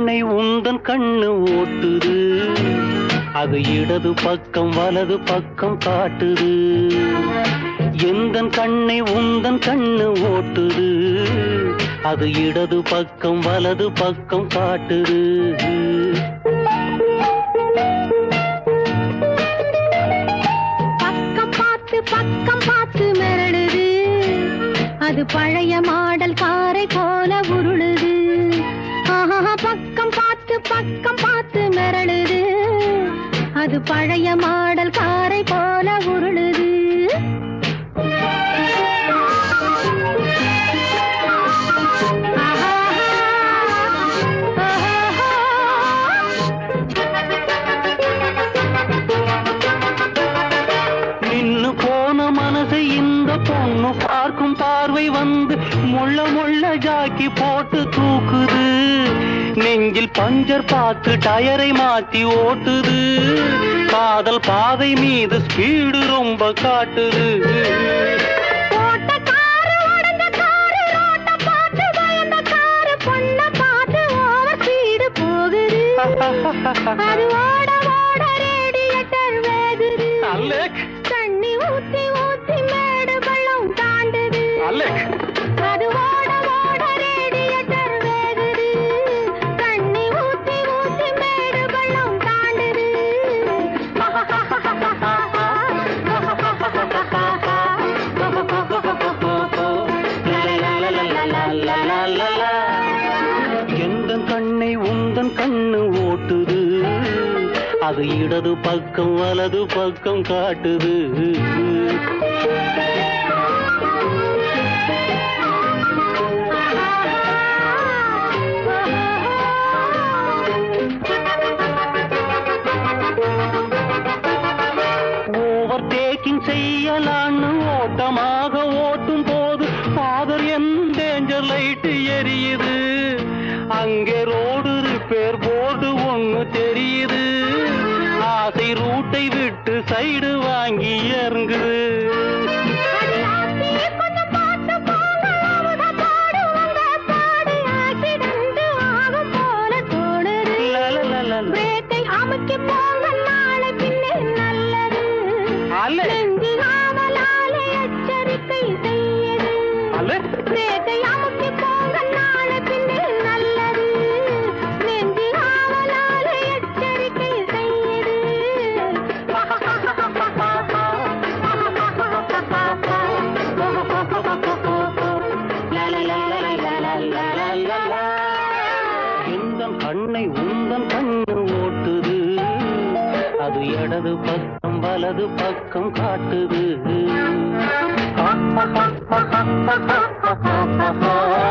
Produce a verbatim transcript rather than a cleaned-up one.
கண்ணை உந்தன் கண்ணு ஓட்டுது, அது இடது பக்கம் வலது பக்கம் காட்டுது. எந்தன் கண்ணை உந்தன் கண்ணு ஓட்டுது, அது இடது பக்கம் வலது பக்கம் காட்டுது. பக்கம் பார்த்து பக்கம் பார்த்து மிரடுது, அது பழைய மாடல் காரை போல உருளுது. பக்கம் பார்த்து பக்கம் பார்த்து மிரளுது, அது பழைய மாடல் காரை போல உருளுது. நின்னு போன மனசை இந்த பொண்ணு பார்க்கும் பார்வை வந்து முள்ள முள்ள ஜாக்கி போட்டு தூக்குது. நெஞ்சில் பஞ்சர் பார்த்து டயரை மாத்தி ஓட்டுது. காதல் பாதை மீது ஸ்பீடு ரொம்ப காட்டுது. அது ஓட ஓட ரேடியேட்டர் வேகுது. தண்ணி ஊத்தி ஊத்தி மேடு பள்ளம் தாண்டுது. அது ஓட ஓட ரேடியேட்டர் வேகுது. தண்ணி ஊத்தி ஊத்தி மேடு பள்ளம் தாண்டுது. எந்தன் கண்ணை உந்தன் கண்ணு ஓட்டுது, அது இடது பக்கம் வலது பக்கம் காட்டுது. ஓவர் டேக்கிங் செய்யலான்னு ஓட்டமாக ஓட்டும் போது ஃபாதர் என் டேஞ்சர் லைட் எரியுது. அங்கே ரோடு ரிப்பேர் போர்டு ஒண்ணு தெரியுது. ஆசை ரூட்டை விட்டு சைடு வாங்கி இறங்குது. எச்சரிக்கை செய்யுது. பிரேக்கை அமுக்கி போங்க நாளை பின்னே நல்லது. நெஞ்சு ஆவலால எச்சரிக்கை செய்யுது. எந்தன் கண்ணை உந்தன் கண்ணு ஓட்டுது, அது இடது பக்கம் வலது பக்கம் காட்டுது.